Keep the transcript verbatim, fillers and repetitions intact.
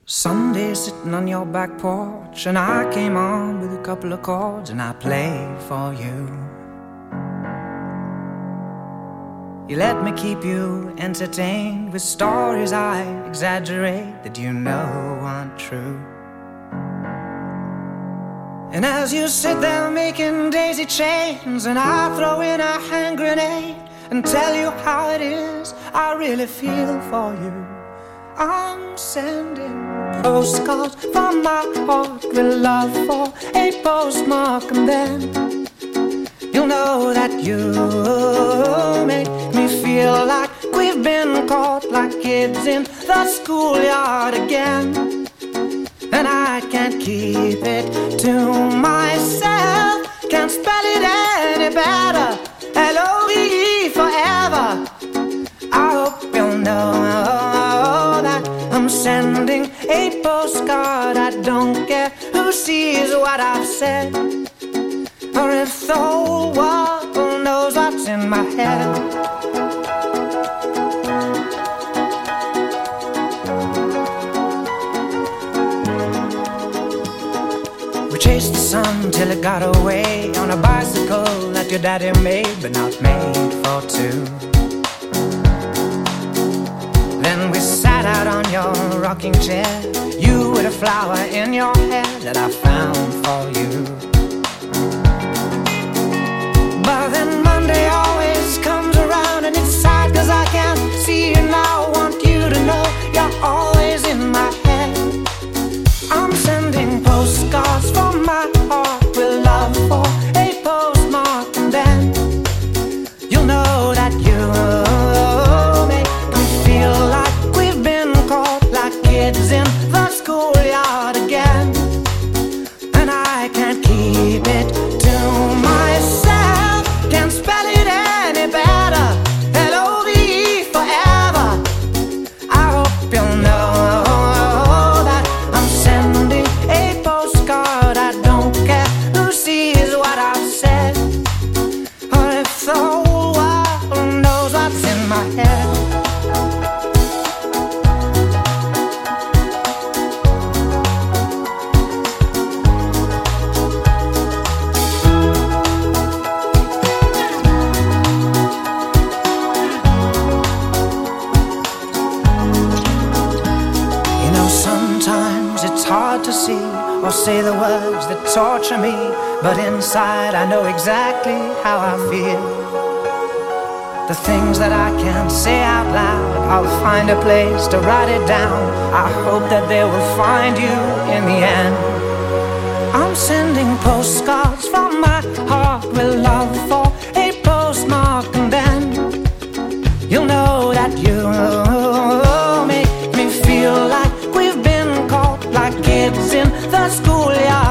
Sunday sitting on your back porch, and I came on with a couple of chords and I played for you. You let me keep you entertained with stories I exaggerate that you know aren't true. And as you sit there making daisy chains, and I throw in a hand grenade and tell you how it is I really feel for you, I'm sending postcards from my heart with love for a postmark, and then you'll know that you make me feel like we've been caught like kids in the schoolyard again. And I can't keep it to myself, can't spell it any better, L O V E forever. I hope you'll know that I'm sending a postcard. I don't care who sees what I've said, or if the whole world knows what's in my head. We chased the sun till it got away on a bicycle that your daddy made, but not made for two. Then we sat out on your rocking chair, you with a flower in your hair that I found for you. But then Monday always comes around, and it's sad cause I can't see you now. I want you to know you're always in my head. I'm sending postcards from my heart with love for a postmark, and then you'll know that you make me feel like we've been caught like kids in the schoolyard again. And I can't keep it to myself, can't spell it any better, L O V E forever. I hope you'll know that I'm sending a postcard. I don't care who sees what I've said, or if the whole world knows what's in my head. Sometimes it's hard to see or say the words that torture me, but inside I know exactly how I feel. The things that I can't say out loud, I'll find a place to write it down. I hope that they will find you in the end. I'm sending postcards from my heart with love for a postmark, and then you'll know that you make me feel like we've been caught like kids in the schoolyard